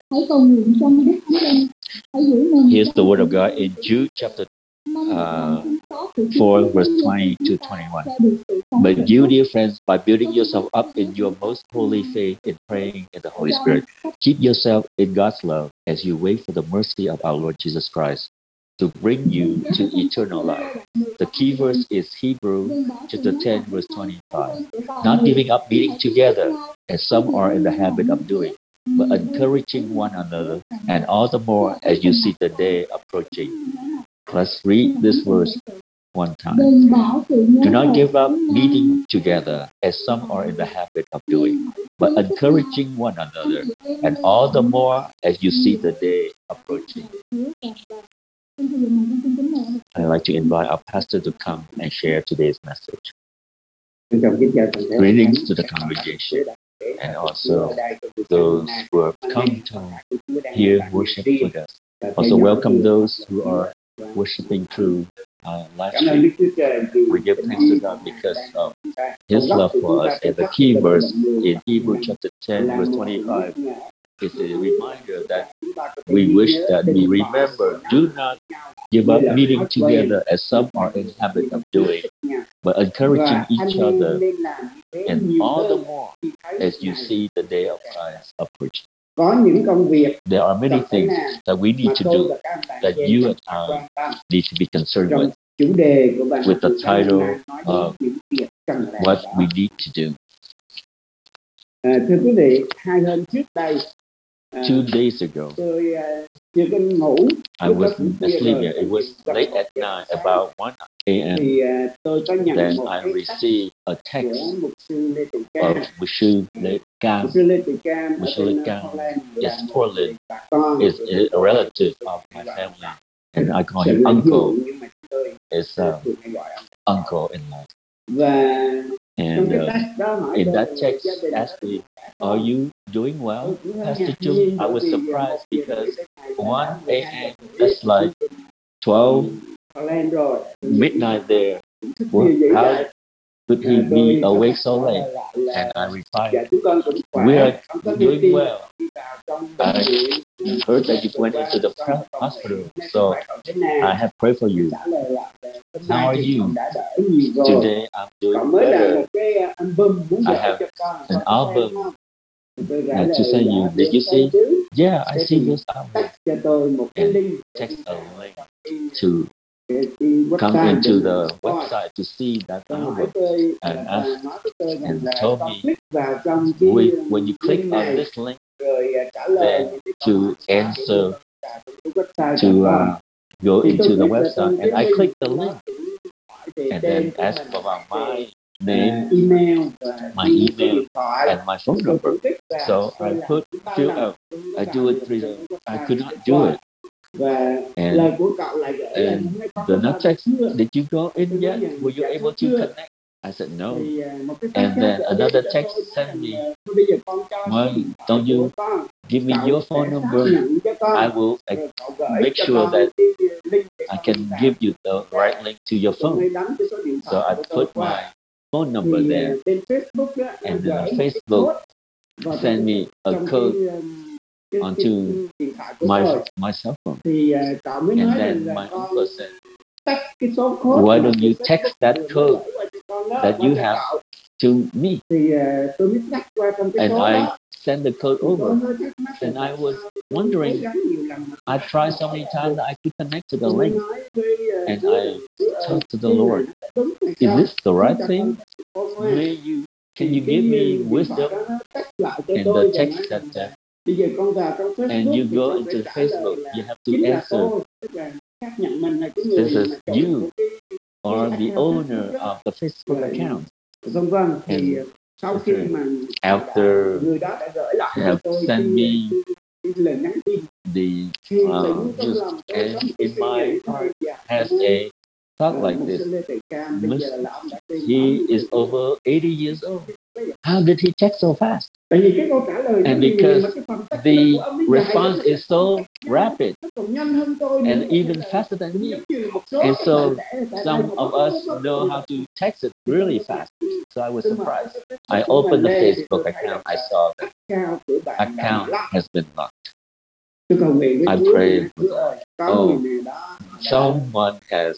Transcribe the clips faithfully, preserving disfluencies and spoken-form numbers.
Hãy cầu nguyện cho Đức Thánh Linh. Hãy giữ mình. Here's the word of God in Jude chapter uh, four, verse twenty to twenty-one. But you, dear friends, by building yourself up in your most holy faith and praying in the Holy Spirit, keep yourself in God's love as you wait for the mercy of our Lord Jesus Christ to bring you to eternal life. The key verse is Hebrews chapter ten, verse twenty-five. Not giving up meeting together, as some are in the habit of doing, but encouraging one another, and all the more as you see the day approaching. Let's read this verse one time. Do not give up meeting together, as some are in the habit of doing, but encouraging one another, and all the more as you see the day approaching. I'd like to invite our pastor to come and share today's message. Greetings to the congregation and also those who have come to hear worship with us. Also welcome those who are worshiping through uh, live stream. We give thanks to God because of His love for us. And the key verse in Hebrews chapter ten, verse twenty-five is a reminder that we wish that we remember, do not give up meeting together as some are in habit of doing, but encouraging each other, and all the more as you see the day of Christ approaching. There are many things that we need to do that you and I need to be concerned with, with the title of what we need to do. Two days ago, I was asleep. It was late at night, about one a.m. Then I received a text of Monsieur Le Cam. Monsieur Le Cam is Portland, is a relative of my family, and I call him uncle. Is uh, uncle-in-law. And uh, in that text, asked me, "Are you doing well, Pastor Jung?" I was surprised because one a.m. that's like twelve midnight there. Well, how could he be awake so late? And I replied, "We are doing well. I heard that you went into the hospital, so I have prayed for you. How are you?" "Today I'm doing better. I have an album uh, to send you. Did you see?" "Yeah, I see this album." And text a link to come into the website to see that album, and asked, and told me, when you click on this link, then to answer, to uh, go into the website. And I clicked the link and then asked about my name, my email, and my phone number. So I put fill out. I do it three times. I could not do it. And, and the next text, "Did you go in yet? Were you able to connect?" I said no. And then another text sent me, "Well, don't you give me your phone number? I will uh, make sure that I can give you the right link to your phone." So I put my phone number there, and then Facebook sent me a code onto my my cell phone. And then my uncle said, "Why don't you text that code that you have to me?" And I sent the code over. And I was wondering, I tried so many times that I could connect to the link. And I talked to the Lord, "Is this the right thing? May you, can you give me wisdom?" And the text said that, and you go into Facebook, you have to answer, "This is you are the owner of the Facebook account." And after they have sent me the uh, just, and in my heart has a thought like this: he is over eighty years old. How did he text so fast? And because the response is so rapid and even faster than me. And so some of us know how to text it really fast. So I was surprised. I opened the Facebook account. I saw that account has been locked. Tôi cầu nguyện với I Chúa, pray, Chúa ơi, có oh, người này đó someone has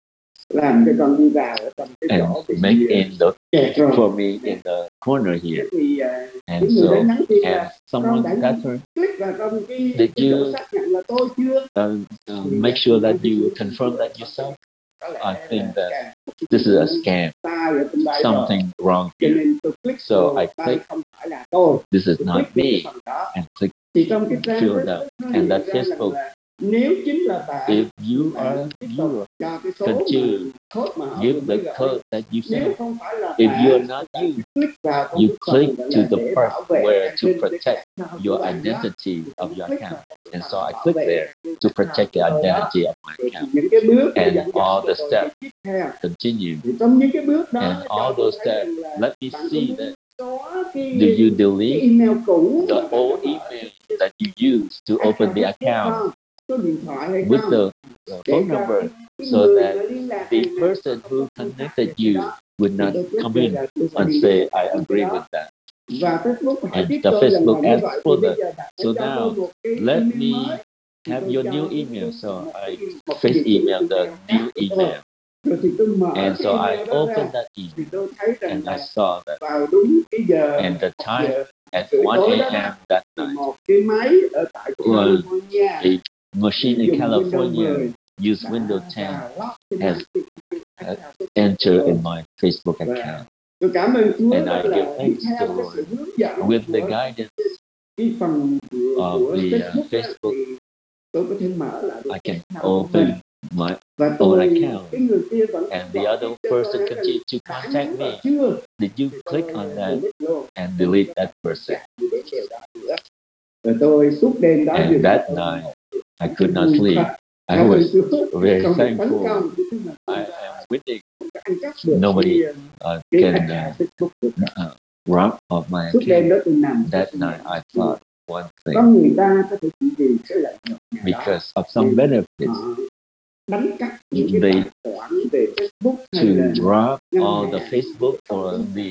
làm cho con đi vào ở trong cái and chỗ bị make in the kẹt rồi. for me in the corner Thế here. thì à, And cái người so, đó nhắn tin and là con someone đã got her. click vào trong cái, Did cái chỗ you xác nhận là tôi chưa? uh, uh, make sure that you confirm that yourself? I think that this is a scam. Something wrong Cho here. nên tôi click So vào, I đây click, không phải là tôi. this is Tôi not click vào cái me, phần đó. and click Thì trong cái trang fill Facebook out. nó And hiện that ra rằng Facebook, là nếu chính là bạn if you bạn are, tiếp you tục cho cái số continue, mà code mà họ give vừa the mới gửi. code that you Nếu sent. không phải là If bạn, you're not bạn you, click vào trong you cái phần click gọi to là the để part bảo vệ where an to ninh cái protect account your của bạn đó. identity of your Click account. vào And phần so I bảo click vệ there cái to account protect the của tôi đó. identity of my Rồi thì account. những cái bước nó And dẫn dắt all cho the tôi steps tiếp theo. continue. Thì trong những cái bước đó And cho all tôi those thấy steps, rằng là let me bạn có see muốn that xóa cái, do you cái delete email cũ the mà bạn old đã mở email that you use to open the account số điện thoại hay with không? the uh, Để phone cho number cái so người that mà liên lạc the này nè, person không who có connected contact gì you đó. would Thì not tôi click come vào in là tôi phải and delete say, tất I cả những agree cái đó. with that. Và Facebook hỏi And tiếp the tôi lần Facebook lần như asked vậy for thì bây that. giờ bạn So hãy cho tôi now, một cái let email me mới. Thì have tôi your cho new cái- email. So một I cái- một cái first địa chỉ email the email new khác của tôi. email. Rồi thì tôi mở And cái so I email đó opened ra that thì email tôi thấy rằng and I là saw that. vào đúng cái giờ And the một time giờ at rưỡi one tối đó a.m. that thì night, một cái máy ở tại Well, California a machine in dùng Windows California mười used đã Windows ten vào lock cái has mạng cái account của entered tôi. in my Facebook Và account. tôi cảm ơn Chúa And đó I give là đi thanks theo to cái Lord. sự hướng dẫn With the của guidance cái phần của, of của the uh, Facebook, á, Facebook, thì tôi có thể mở lại được I cái can account của mình. open my Và own tôi account. cái người kia vẫn And the gọi other cho tôi person nói rằng continued to đã contact nhắn me. vào chưa? Did you Thì click tôi on that delete luôn. and delete that person? Thì đến điều đó nữa. Rồi tôi suốt đêm đó And vừa that tôi night, cảm I could not vui sleep. thật. I Cảm ơn was Chúa. very Không bị tấn thankful. công, chứ không là I am winning. không có ăn cắp được Nobody cái, uh, cái can account uh, Facebook được. uh, rob of my Suốt đêm account. đó tôi nằm. That night, I thought one thing, Có người ta có thể chỉ vì cái lợi nhuận nào đó because of some benefits, họ đánh cắp những cái they tài khoản về Facebook hay to là rob ngân all the hàng. Facebook or the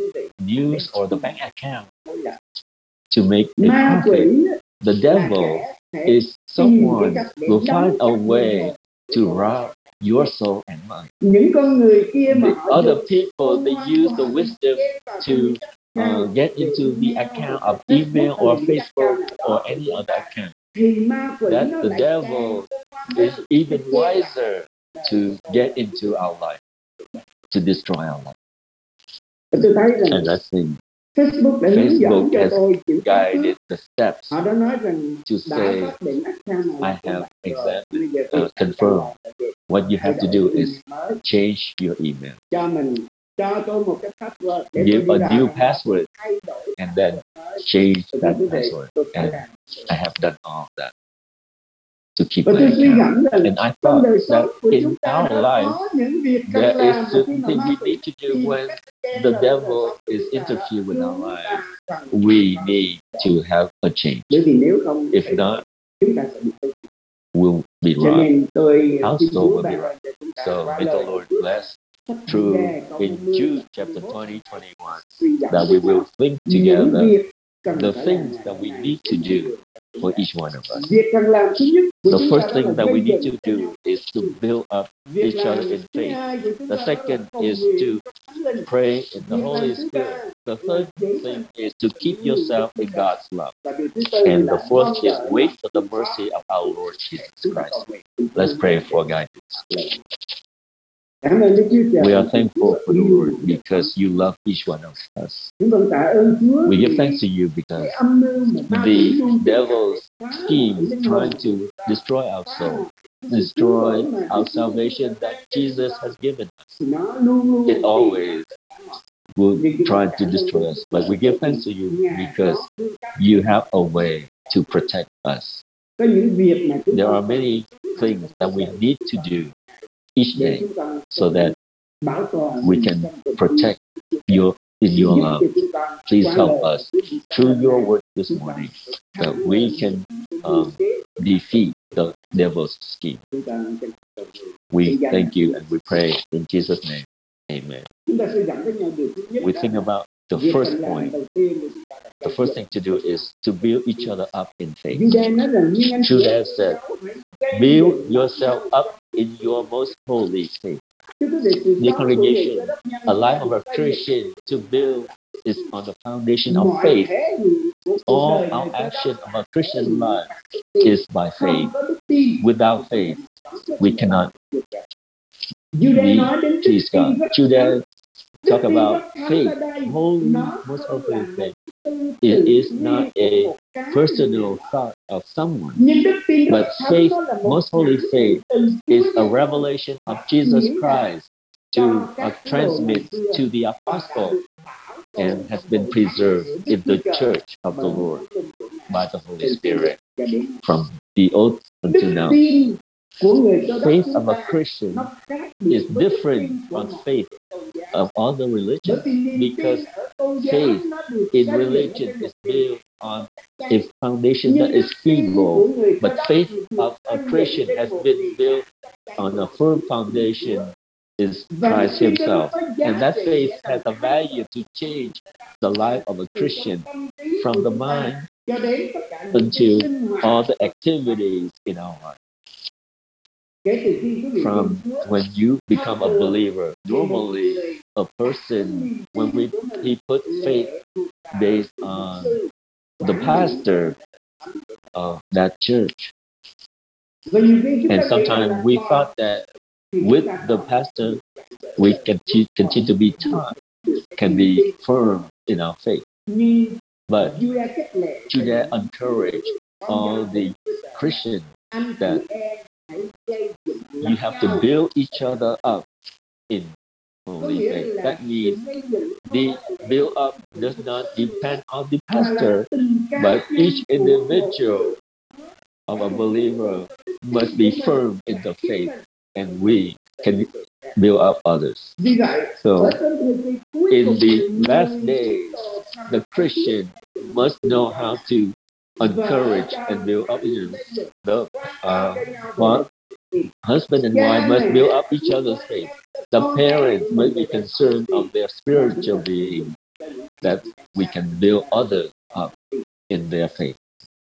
news or the bank account Là to make a ma profit. quỷ The là devil kẻ sẽ is tìm cái someone cách để will đánh find a cắp way linh hồn. to rob your soul and mine. Những con người kia mà The họ other dùng people, they công use của the họ wisdom để vào to trong cái account uh, get về into the email account hoặc of là email Facebook or hay những cái Facebook account nào or đó của any chúng other ta. account. Thì ma quỷ That nó the lại devil càng is even wiser to get into our life, to destroy our life. tôi thấy rằng And I think Facebook đã hướng dẫn Facebook cho has tôi chữ guided the steps họ đã nói rằng to đã say, xác định account nào I là của have bạn rồi. exactly Bây giờ uh, tôi cần confirmed. làm là việc What you thay have to đổi do cái is email mới change your email. cho mình, cho tôi một cái password để tôi Give đi a vào new đó, password thay đổi and then mới. change Và that thưa quý vị, password. tôi phải And làm. I have done all of that to keep Và my tôi suy account. ngẫm rằng And I trong thought đời that sống của in chúng ta our đã life, có những việc cần there làm is mà khi certain mà things ma we quỷ need to do tìm when cách scam the là devil đời sống của is chúng ta đó. interfere with our Chúng life. ta cần We phải need to have a change. bởi vì nếu không If not, chúng ta sẽ bị tiêu diệt. we'll be Cho robbed. nên tôi Our xin soul Chúa will be ban robbed. ơn để chúng ta So qua may the lời Lord Chúa bless sách through Giê câu in hai mươi, Jude câu chapter hai mươi mốt, twenty, twenty-one suy dẫn that we với will nhau. think Những together việc cần the phải things làm that we này. need to do for each one of us. Việc cần làm thứ nhất của The chúng ta first đó thing là that we gây need dựng to cho do nhau. is to build up Việc each làm other in thứ faith. hai của chúng The ta đó là second cầu is nguyện to cho Thánh Linh. pray in the Việc làm Holy thứ Spirit. ba The là third giữ thing mình is to keep yourself in God's love. và điều thứ tư And là the fourth mong is đợi wait lòng for the thương xót. mercy of our Lord Jesus Chúng ta cầu Christ. nguyện. Let's pray for guidance. Cảm ơn Đức Chúa Trời. We are thankful for the Lord because you love each one of us. Chúng con tạ ơn Chúa. We give thanks to you because cái âm mưu mà ma the quỷ luôn devil's phá scheme linh hồn, trying to destroy our phá soul, cái sự destroy cứu rỗi mà our salvation that Jesus has given us. thì nó luôn luôn It always will try to destroy us. But we give thanks to you because you have a way to protect us. có những việc mà chúng There ta are many things that we need to do each để day chúng ta so that bảo toàn we can protect your in your love. Please help us through your word this morning that we can um, defeat the devil's scheme. We thank you and we pray in Jesus' name. Amen. Chúng ta suy gẫm với nhau điều thứ nhất We đó think là about the first point, the first thing to do is to build each other up in faith. Judas said, build yourself up in your most holy faith. The congregation, a life of a Christian to build is on the foundation of faith. All our action of a Christian life is by faith. Without faith, we cannot be please God. Judas talk about faith, holy, most holy faith. It is not a personal thought of someone, but faith, most holy faith, is a revelation of Jesus Christ to uh, transmit to the apostle and has been preserved in the church of the Lord by the Holy Spirit from the old until now. Faith of a Christian is different from faith of other religions because faith in religion is built on a foundation that is feeble, but faith of a Christian has been built on a firm foundation is Christ himself. And that faith has a value to change the life of a Christian from the mind until all the activities in our life. From when you become a believer, normally a person, when we he put faith based on the pastor of that church. And sometimes we thought that with the pastor, we can t- continue to be taught, can be firm in our faith. But Judas encouraged all the Christians that you have to build each other up in holy faith. That means the build up does not depend on the pastor, but each individual of a believer must be firm in the faith, and we can build up others. So, in the last days, the Christian must know how to encourage and build up each other. The uh, well, husband and wife must build up each other's faith. The parents must be concerned of their spiritual being, that we can build others up in their faith.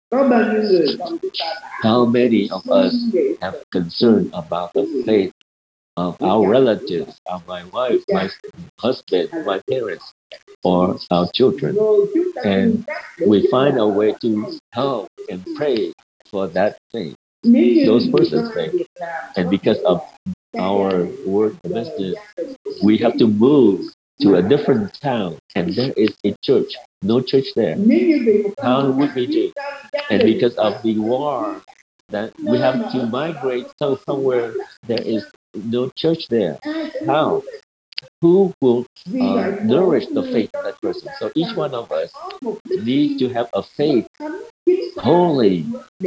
How many of us have concern about the faith of our relatives, of my wife, my husband, my parents, or our children? And we find a way to help and pray for that faith, those persons' faith. And because of our work business, we have to move to a different town, and there is a church, no church there. How would we do? And because of the war, that we have to migrate to somewhere there is no church there. How? Who will uh, nourish the faith of that person? So each one of us need to have a faith holy,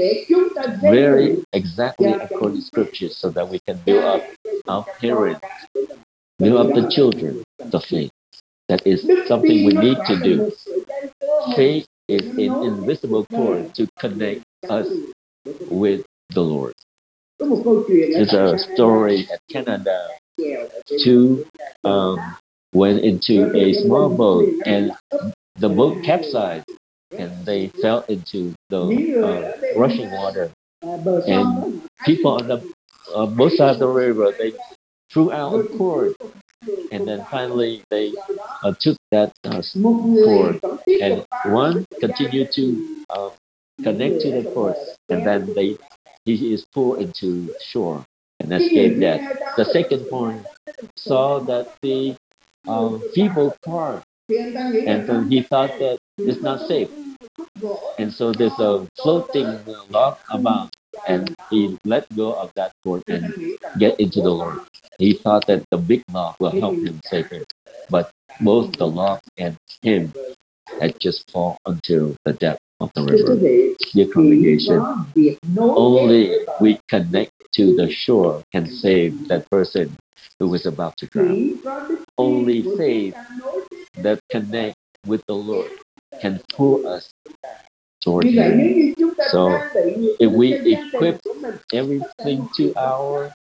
very exactly according to scriptures, so that we can build up our parents, build up the children, the faith. That is something we need to do. Faith is an invisible cord to connect us with the Lord. There's a story at Canada. Two um, went into a small boat, and the boat capsized, and they fell into the uh, rushing water. And people on the uh, both sides of the river, they threw out a cord, and then finally they uh, took that uh, cord, and one continued to uh, connect to the cord, and then they he is pulled into shore and escaped death. The second one saw that the uh, feeble part, and then he thought that it's not safe, and so there's a floating log about, and he let go of that cord and get into the Lord. He thought that the big log will help him save him, but both the log and him had just fallen into the depth of the river. Dear congregation, only we connect to the shore can save that person who is about to drown. Only faith that connects with the Lord can pull us toward Him. So if we equip everything to our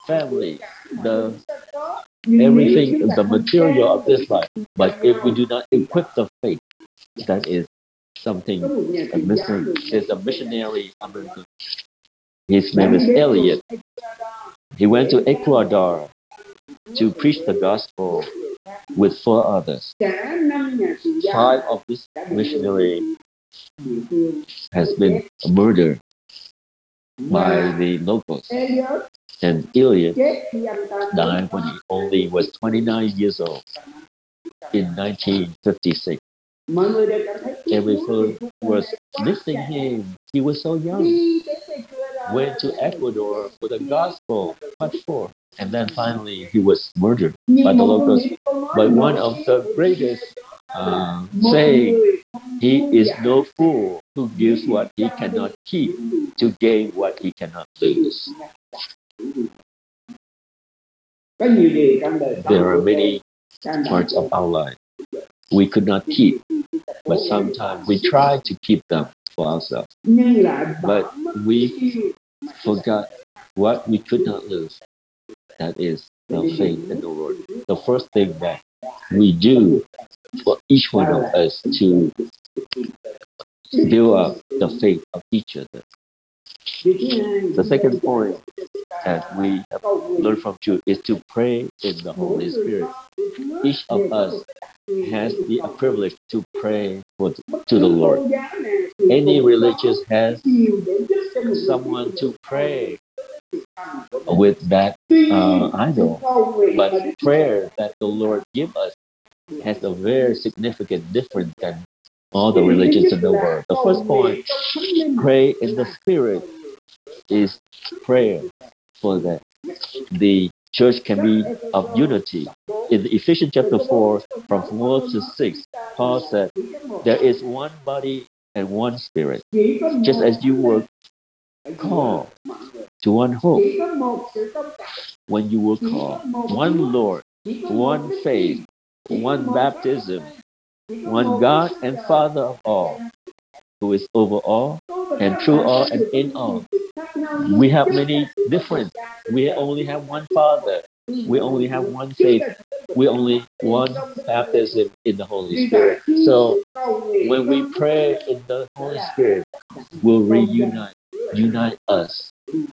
family, the everything, the material of this life. But if we do not equip the faith, that is something missing. There's a missionary American. His name is Elliot. He went to Ecuador to preach the gospel with four others. Five of this missionary has been murdered by the locals. And Elliot died when he only was twenty-nine years old in nineteen fifty-six. Everyone was missing him. He was so young. Went to Ecuador for the gospel, what for? And then finally he was murdered by the locals. But one of the greatest uh, saying, he is no fool who gives what he cannot keep to gain what he cannot lose. There are many parts of our life we could not keep, but sometimes we try to keep them for ourselves. But we forgot what we could not lose. That is the faith in the Lord. The first thing that we do for each one of us to build up the faith of each other. The second point that we have learned from Jude is to pray in the Holy Spirit. Each of us has the privilege to pray for, to the Lord. Any religious has someone to pray with that uh, idol, but prayer that the Lord gives us has a very significant difference than all the religions in the world. The first point, pray in the Spirit, is prayer for that the church can be of unity. In Ephesians chapter four, from four to six, Paul said, there is one body and one spirit, just as you were called to one hope. When you were called, one Lord, one faith, one baptism, one God and Father of all, who is over all and through all and in all. We have many different. We only have one Father. We only have one faith. We only one baptism in the Holy Spirit. So when we pray in the Holy Spirit, we'll reunite, unite us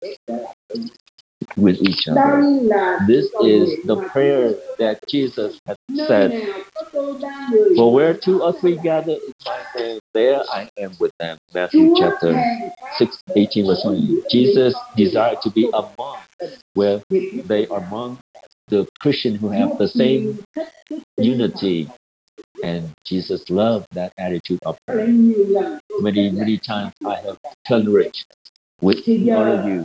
with each other. This is the prayer that Jesus has said. For where two or three gather in my name, there I am with them. Matthew chapter six, eighteen verse twenty. Jesus desired to be among where they are among the Christians who have the same unity. And Jesus loved that attitude of prayer. Many, many times I have turned rich with all of you